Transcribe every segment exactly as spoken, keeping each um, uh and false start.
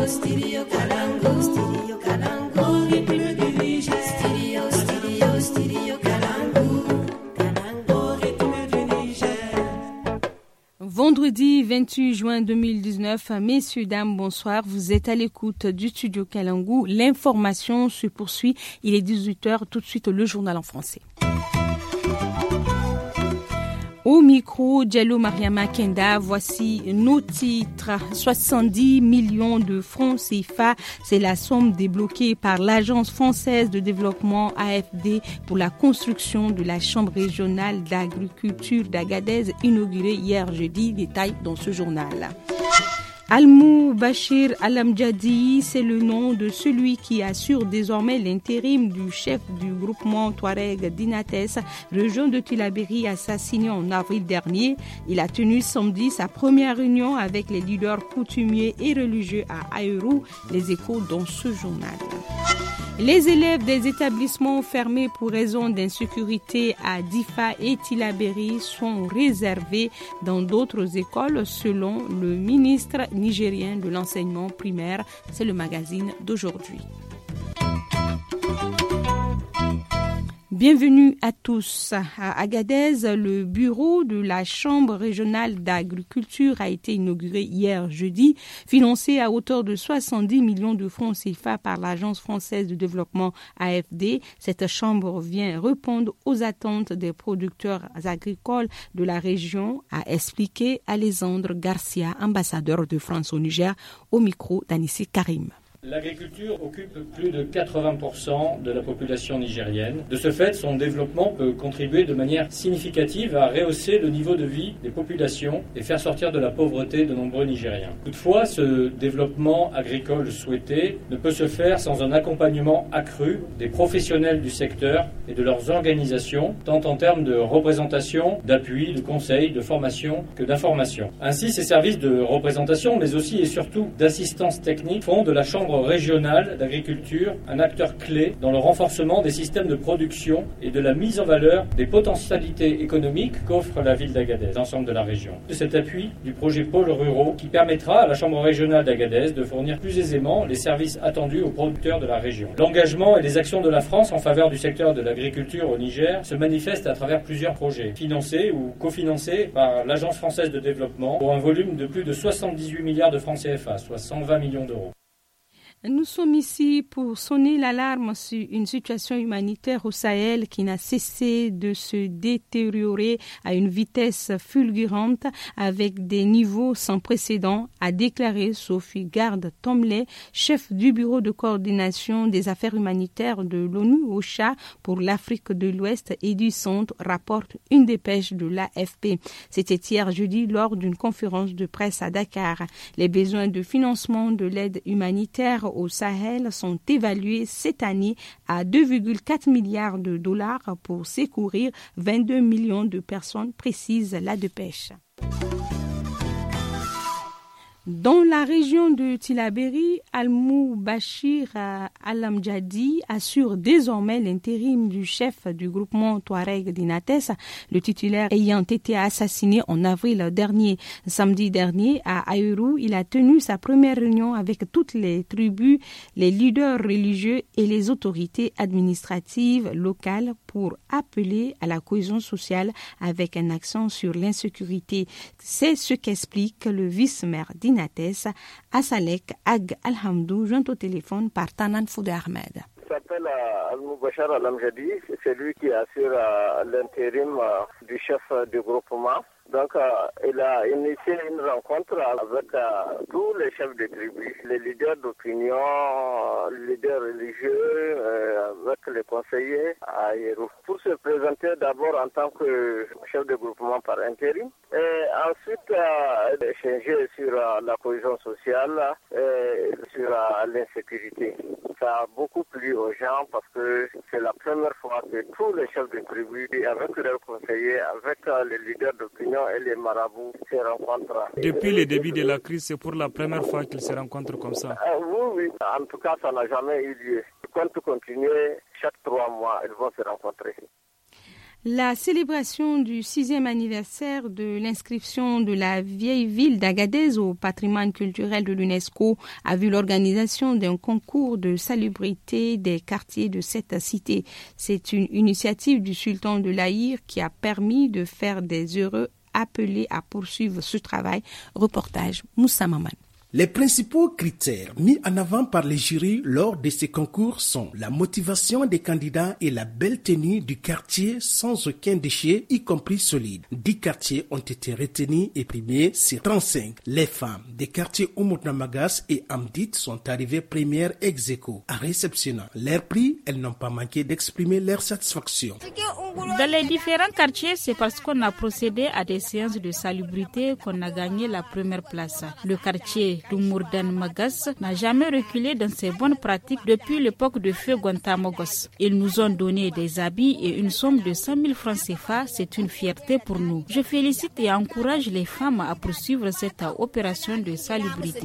Studio Kalangu, Studio Kalangu, rythme du Niger. Studio, studio, studio Kalangu, Kalangu, rythme du Niger. Vendredi vingt-huit juin deux mille dix-neuf, messieurs, dames, bonsoir. Vous êtes à l'écoute du Studio Kalangu. L'information se poursuit. Il est dix-huit heures. Tout de suite, le journal en français. Au micro, Diallo Mariama Kenda, voici nos titres. soixante-dix millions de francs C F A, c'est la somme débloquée par l'Agence française de développement A F D pour la construction de la Chambre régionale d'agriculture d'Agadez, inaugurée hier jeudi. Détail dans ce journal. Almou Bachir Alamjadi, c'est le nom de celui qui assure désormais l'intérim du chef du groupement Touareg d'Inates, région de Tillabéri, assassiné en avril dernier. Il a tenu samedi sa première réunion avec les leaders coutumiers et religieux à Aïrou. Les échos dans ce journal. Les élèves des établissements fermés pour raison d'insécurité à Difa et Tillabéri sont réservés dans d'autres écoles selon le ministre nigérien de l'enseignement primaire. C'est le magazine d'aujourd'hui. Bienvenue à tous. À Agadez, le bureau de la Chambre régionale d'agriculture a été inauguré hier jeudi, financé à hauteur de soixante-dix millions de francs C F A par l'Agence française de développement A F D. Cette chambre vient répondre aux attentes des producteurs agricoles de la région, a expliqué Alexandre Garcia, ambassadeur de France au Niger, au micro d'Anissi Karim. L'agriculture occupe plus de quatre-vingts pour cent de la population nigérienne. De ce fait, son développement peut contribuer de manière significative à rehausser le niveau de vie des populations et faire sortir de la pauvreté de nombreux Nigériens. Toutefois, ce développement agricole souhaité ne peut se faire sans un accompagnement accru des professionnels du secteur et de leurs organisations, tant en termes de représentation, d'appui, de conseil, de formation que d'information. Ainsi, ces services de représentation, mais aussi et surtout d'assistance technique, font de la Chambre régionale d'agriculture un acteur clé dans le renforcement des systèmes de production et de la mise en valeur des potentialités économiques qu'offre la ville d'Agadez, l'ensemble de la région. De cet appui du projet Pôles ruraux qui permettra à la Chambre régionale d'Agadez de fournir plus aisément les services attendus aux producteurs de la région. L'engagement et les actions de la France en faveur du secteur de l'agriculture au Niger se manifestent à travers plusieurs projets financés ou cofinancés par l'Agence française de développement pour un volume de plus de soixante-dix-huit milliards de francs C F A, soit cent vingt millions d'euros. Nous sommes ici pour sonner l'alarme sur une situation humanitaire au Sahel qui n'a cessé de se détériorer à une vitesse fulgurante avec des niveaux sans précédent, a déclaré Sophie Garde-Tomley, chef du bureau de coordination des affaires humanitaires de l'ONU OCHA pour l'Afrique de l'Ouest et du Centre, rapporte une dépêche de l'A F P. C'était hier jeudi lors d'une conférence de presse à Dakar. Les besoins de financement de l'aide humanitaire au Sahel sont évalués cette année à deux virgule quatre milliards de dollars pour secourir vingt-deux millions de personnes, précise la dépêche. Dans la région de Tillabéri, Almou Bachir Alamjadi assure désormais l'intérim du chef du groupement Touareg d'Inates, le titulaire ayant été assassiné en avril dernier. Samedi dernier, à Aïrou, il a tenu sa première réunion avec toutes les tribus, les leaders religieux et les autorités administratives locales pour appeler à la cohésion sociale avec un accent sur l'insécurité. C'est ce qu'explique le vice-maire d'Inates, Asalek Ag Alhamdou, joint au téléphone par Tanan Foudé Ahmed. Il s'appelle Almou Bachar Alamjadi, c'est lui qui assure euh, l'intérim euh, du chef euh, du groupement. Donc, euh, il a initié une rencontre avec euh, tous les chefs de tribus, les leaders d'opinion, euh, les leaders religieux, euh, avec les conseillers à Aïrou, pour se présenter d'abord en tant que chef de groupement par intérim, et ensuite euh, échanger sur euh, la cohésion sociale et sur euh, l'insécurité. Ça a beaucoup plu aux gens parce que c'est la première fois que tous les chefs de tribus, avec leurs conseillers, avec euh, les leaders d'opinion et les marabouts se rencontrent. Depuis le début de la crise, c'est pour la première fois qu'ils se rencontrent comme ça. Euh, oui, oui. En tout cas, ça n'a jamais eu lieu. Ils comptent continuer chaque trois mois, ils vont se rencontrer. La célébration du sixième anniversaire de l'inscription de la vieille ville d'Agadez au patrimoine culturel de l'UNESCO a vu l'organisation d'un concours de salubrité des quartiers de cette cité. C'est une initiative du sultan de l'Aïr qui a permis de faire des heureux appelés à poursuivre ce travail. Reportage Moussa Maman. Les principaux critères mis en avant par les jurys lors de ces concours sont la motivation des candidats et la belle tenue du quartier sans aucun déchet, y compris solide. Dix quartiers ont été retenus et primés sur trente-cinq. Les femmes des quartiers Oumoudnamagas et Amdit sont arrivées premières ex aequo. En réceptionnant leur prix, elles n'ont pas manqué d'exprimer leur satisfaction. Dans les différents quartiers, c'est parce qu'on a procédé à des séances de salubrité qu'on a gagné la première place. Le quartier d'Oumourdan Magas n'a jamais reculé dans ses bonnes pratiques depuis l'époque de feu Guantamogos. Ils nous ont donné des habits et une somme de cent mille francs C F A. C'est une fierté pour nous. Je félicite et encourage les femmes à poursuivre cette opération de salubrité.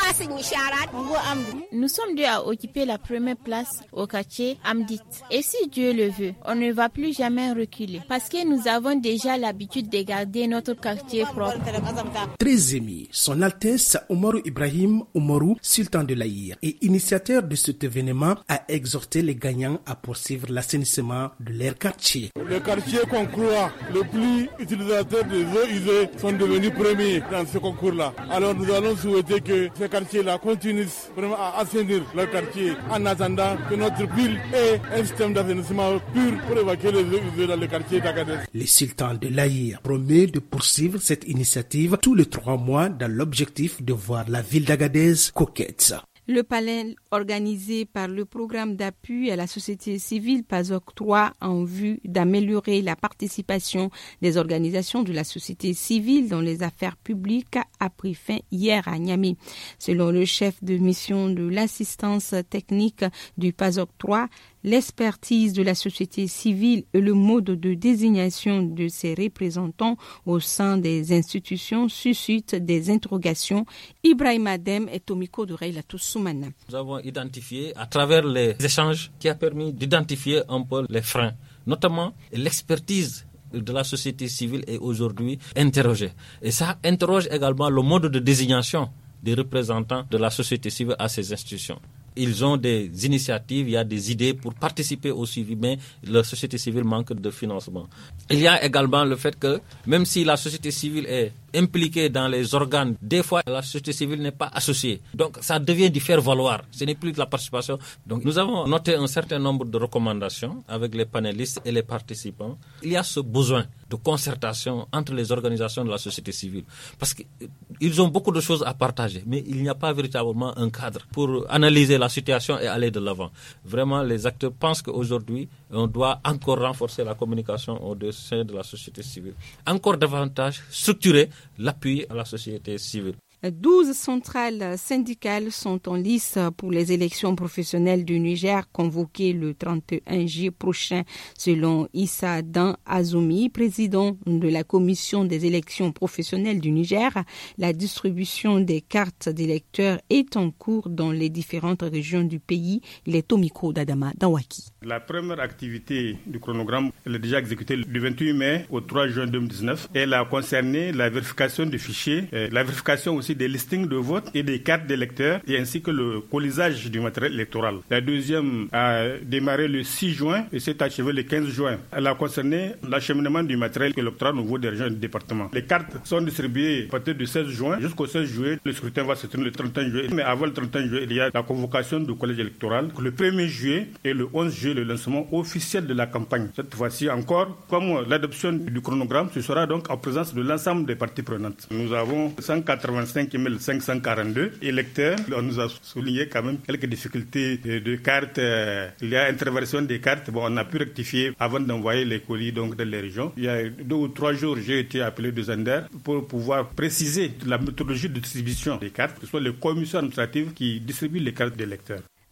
Nous sommes deux à occuper la première place au quartier Amdit. Et si Dieu le veut, on ne va plus jamais reculer parce que nous avons déjà l'habitude de garder notre quartier propre. Très ému, son Altesse Oumarou Ibrahim Oumarou, sultan de l'Aïr et initiateur de cet événement, a exhorté les gagnants à poursuivre l'assainissement de leur quartier. Les quartiers concours les plus utilisateurs des eaux usées sont devenus premiers dans ce concours-là. Alors nous allons souhaiter que ces quartiers-là continuent vraiment à assainir leur quartier en attendant que notre ville ait un système d'assainissement pur pour évacuer les eaux usées dans les quartiers d'Agadez. Le sultan de l'Aïr promet de poursuivre cette initiative tous les trois mois dans l'objectif de voir la ville d'Agadez coquette. Le panel organisé par le programme d'appui à la société civile PASOK trois en vue d'améliorer la participation des organisations de la société civile dans les affaires publiques a pris fin hier à Niamey. Selon le chef de mission de l'assistance technique du PASOK trois, l'expertise de la société civile et le mode de désignation de ses représentants au sein des institutions suscitent des interrogations. Ibrahim Adem et Tomiko de Reilatou Soumana. Nous avons identifié à travers les échanges qui a permis d'identifier un peu les freins, notamment l'expertise de la société civile est aujourd'hui interrogée. Et ça interroge également le mode de désignation des représentants de la société civile à ces institutions. Ils ont des initiatives, il y a des idées pour participer au suivi, mais la société civile manque de financement. Il y a également le fait que même si la société civile est impliquée dans les organes, des fois la société civile n'est pas associée. Donc ça devient du faire valoir, ce n'est plus de la participation. Donc nous avons noté un certain nombre de recommandations avec les panélistes et les participants. Il y a ce besoin de concertation entre les organisations de la société civile parce qu'ils ont beaucoup de choses à partager, mais il n'y a pas véritablement un cadre pour analyser la situation et aller de l'avant. Vraiment, les acteurs pensent qu'aujourd'hui, on doit encore renforcer la communication au sein de la société civile. Encore davantage structurer l'appui à la société civile. douze centrales syndicales sont en lice pour les élections professionnelles du Niger convoquées le trente et un juillet prochain. Selon Issa Dan Azoumi, président de la commission des élections professionnelles du Niger, la distribution des cartes d'électeurs est en cours dans les différentes régions du pays. Il est au micro d'Adama Dawaki. La première activité du chronogramme elle est déjà exécutée du vingt-huit mai au trois juin deux mille dix-neuf. Elle a concerné la vérification des fichiers, la vérification aussi des listings de vote et des cartes d'électeurs et ainsi que le colisage du matériel électoral. La deuxième a démarré le six juin et s'est achevée le quinze juin. Elle a concerné l'acheminement du matériel électoral au niveau des régions et des départements. Les cartes sont distribuées à partir du seize juin jusqu'au seize juillet. Le scrutin va se tenir le trente et un juillet. Mais avant le trente et un juillet, il y a la convocation du collège électoral. Le premier juillet et le onze juillet, le lancement officiel de la campagne. Cette fois-ci encore, comme l'adoption du chronogramme, ce sera donc en présence de l'ensemble des parties prenantes. Nous avons cent quatre-vingt-cinq mille cinq cent quarante-deux électeurs. On nous a souligné quand même quelques difficultés de cartes. Il y a interversion des cartes. Bon, on a pu rectifier avant d'envoyer les colis donc dans les régions. Il y a deux ou trois jours, j'ai été appelé de Zander pour pouvoir préciser la méthodologie de distribution des cartes. Ce sont les commissions administratives qui distribuent les cartes d'électeurs.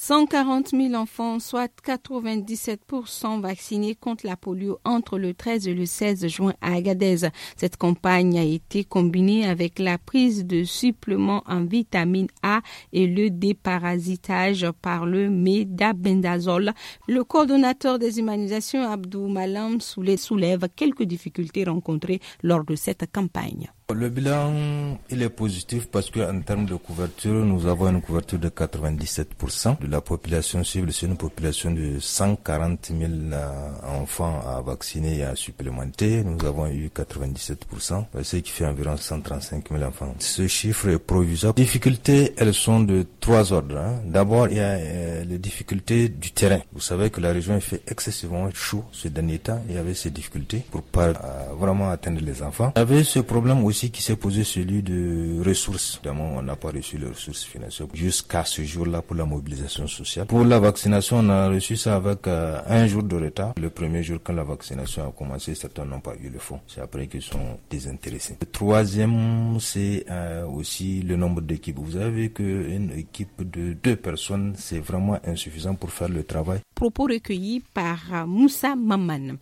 cent quarante mille enfants, soit quatre-vingt-dix-sept pour cent vaccinés contre la polio entre le treize et le seize juin à Agadez. Cette campagne a été combinée avec la prise de suppléments en vitamine A et le déparasitage par le médabendazole. Le coordonnateur des immunisations, Abdou Malam Soulé, soulève quelques difficultés rencontrées lors de cette campagne. Le bilan, il est positif parce qu'en termes de couverture, nous avons une couverture de quatre-vingt-dix-sept pour cent de la population cible. C'est une population de cent quarante mille enfants à vacciner et à supplémenter. Nous avons eu quatre-vingt-dix-sept pour cent, ce qui fait environ cent trente-cinq mille enfants. Ce chiffre est provisoire. Les difficultés, elles sont de trois ordres. Hein. D'abord, il y a euh, les difficultés du terrain. Vous savez que la région fait excessivement chaud ce dernier temps. Il y avait ces difficultés pour pas euh, vraiment atteindre les enfants. Il y avait ce problème aussi qui s'est posé, celui de ressources. Évidemment, on n'a pas reçu les ressources financières jusqu'à ce jour-là pour la mobilisation sociale. Pour la vaccination, on a reçu ça avec euh, un jour de retard. Le premier jour, quand la vaccination a commencé, certains n'ont pas eu le fonds. C'est après qu'ils sont désintéressés. Le troisième, c'est euh, aussi le nombre d'équipes. Vous avez vu qu'une équipe de deux personnes, c'est vraiment insuffisant pour faire le travail. Propos recueillis par Moussa Maman.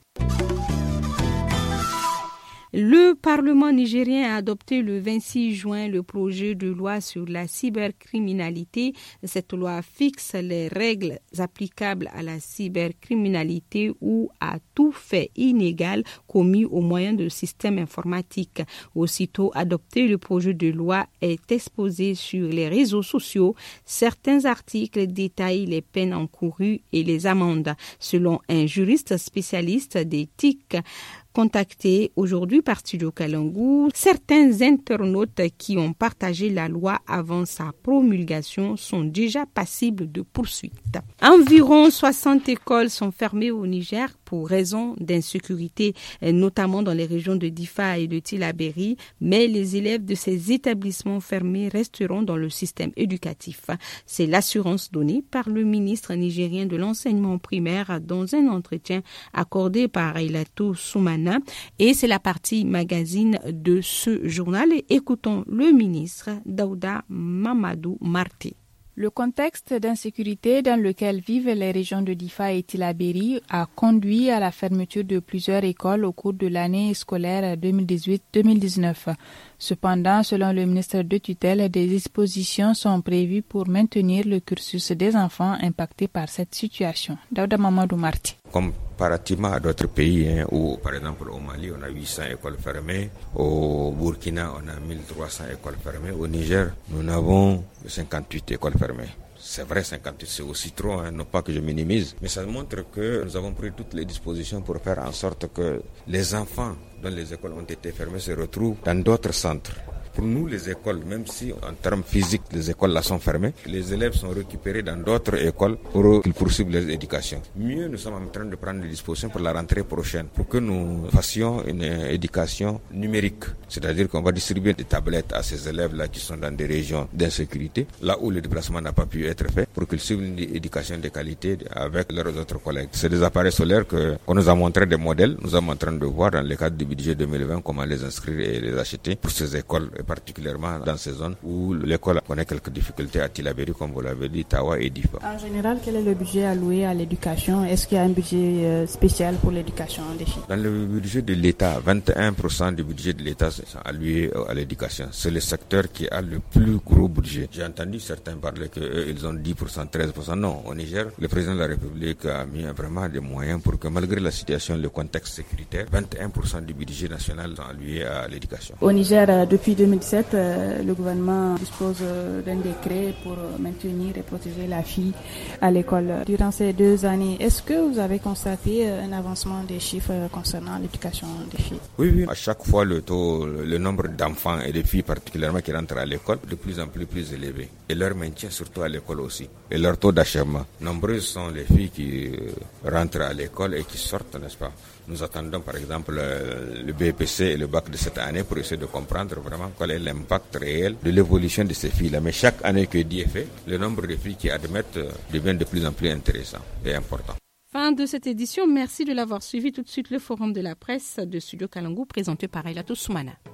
Le Parlement nigérien a adopté le vingt-six juin le projet de loi sur la cybercriminalité. Cette loi fixe les règles applicables à la cybercriminalité ou à tout fait illégal commis au moyen de systèmes informatiques. Aussitôt adopté, le projet de loi est exposé sur les réseaux sociaux. Certains articles détaillent les peines encourues et les amendes. Selon un juriste spécialiste d'éthique, contactés aujourd'hui par Studio Kalangu, certains internautes qui ont partagé la loi avant sa promulgation sont déjà passibles de poursuites. Environ soixante écoles sont fermées au Niger pour raison d'insécurité, notamment dans les régions de Difa et de Tillabéri, mais les élèves de ces établissements fermés resteront dans le système éducatif. C'est l'assurance donnée par le ministre nigérien de l'enseignement primaire dans un entretien accordé par Ailatou Soumana. Et c'est la partie magazine de ce journal. Écoutons le ministre Daouda Mamadou Marté. Le contexte d'insécurité dans lequel vivent les régions de Difa et Tillabéri a conduit à la fermeture de plusieurs écoles au cours de l'année scolaire deux mille dix-huit deux mille dix-neuf. Cependant, selon le ministre de tutelle, des dispositions sont prévues pour maintenir le cursus des enfants impactés par cette situation. Daouda Mamadou Marty. Comparativement à d'autres pays, hein, où par exemple au Mali on a huit cents écoles fermées, au Burkina on a mille trois cents écoles fermées, au Niger nous n'avons que cinquante-huit écoles fermées. C'est vrai, cinquante-huit c'est aussi trop, hein, non pas que je minimise, mais ça montre que nous avons pris toutes les dispositions pour faire en sorte que les enfants dont les écoles ont été fermées se retrouvent dans d'autres centres. Pour nous, les écoles, même si en termes physiques, les écoles là sont fermées, les élèves sont récupérés dans d'autres écoles pour qu'ils poursuivent leur éducation. Mieux, nous sommes en train de prendre des dispositions pour la rentrée prochaine, pour que nous fassions une éducation numérique. C'est-à-dire qu'on va distribuer des tablettes à ces élèves-là qui sont dans des régions d'insécurité, là où le déplacement n'a pas pu être fait, pour qu'ils suivent une éducation de qualité avec leurs autres collègues. C'est des appareils solaires que, qu'on nous a montré des modèles. Nous sommes en train de voir dans le cadre du budget deux mille vingt comment les inscrire et les acheter pour ces écoles, particulièrement dans ces zones où l'école connaît quelques difficultés à Tillabéri, comme vous l'avez dit, Tawa et Difa. En général, quel est le budget alloué à l'éducation? Est-ce qu'il y a un budget spécial pour l'éducation des filles? Dans le budget de l'État, vingt et un pour cent du budget de l'État est alloué à l'éducation. C'est le secteur qui a le plus gros budget. J'ai entendu certains parler qu'ils ont dix pour cent, treize pour cent. Non, au Niger, le président de la République a mis vraiment des moyens pour que, malgré la situation, le contexte sécuritaire, vingt et un pour cent du budget national sont alloués à l'éducation. Au Niger, depuis deux mille dix-sept, le gouvernement dispose d'un décret pour maintenir et protéger la fille à l'école. Durant ces deux années, est-ce que vous avez constaté un avancement des chiffres concernant l'éducation des filles? Oui, oui. À chaque fois, le taux, le nombre d'enfants et de filles particulièrement qui rentrent à l'école, de plus en plus plus élevé. Et leur maintien surtout à l'école aussi. Et leur taux d'achèvement. Nombreuses sont les filles qui rentrent à l'école et qui sortent, n'est-ce pas? Nous attendons par exemple le B P C et le bac de cette année pour essayer de comprendre vraiment quel est l'impact réel de l'évolution de ces filles-là. Mais chaque année que Dieu fait, le nombre de filles qui admettent devient de plus en plus intéressant et important. Fin de cette édition, merci de l'avoir suivi. Tout de suite le forum de la presse de Studio Kalangu présenté par Ailatou Soumana.